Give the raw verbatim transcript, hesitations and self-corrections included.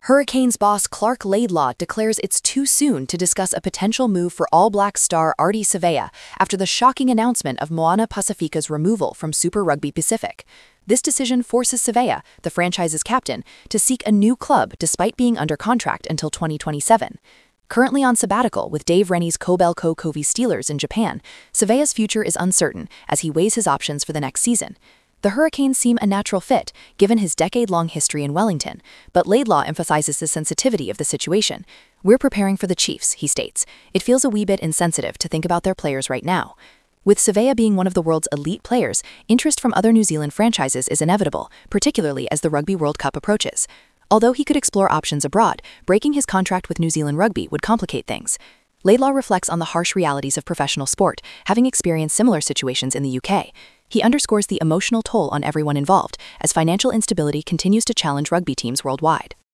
Hurricanes boss Clark Laidlaw declares it's too soon to discuss a potential move for All Blacks star Ardie Savea after the shocking announcement of Moana Pacifica's removal from Super Rugby Pacific. This decision forces Savea, the franchise's captain, to seek a new club despite being under contract until twenty twenty-seven. Currently on sabbatical with Dave Rennie's Kobelco Kobe Steelers in Japan, Savea's future is uncertain as he weighs his options for the next season. The Hurricanes seem a natural fit, given his decade-long history in Wellington, but Laidlaw emphasizes the sensitivity of the situation. "We're preparing for the Chiefs," he states. "It feels a wee bit insensitive to think about their players right now." With Savea being one of the world's elite players, interest from other New Zealand franchises is inevitable, particularly as the Rugby World Cup approaches. Although he could explore options abroad, breaking his contract with New Zealand Rugby would complicate things. Laidlaw reflects on the harsh realities of professional sport, having experienced similar situations in the U K. He underscores the emotional toll on everyone involved, as financial instability continues to challenge rugby teams worldwide.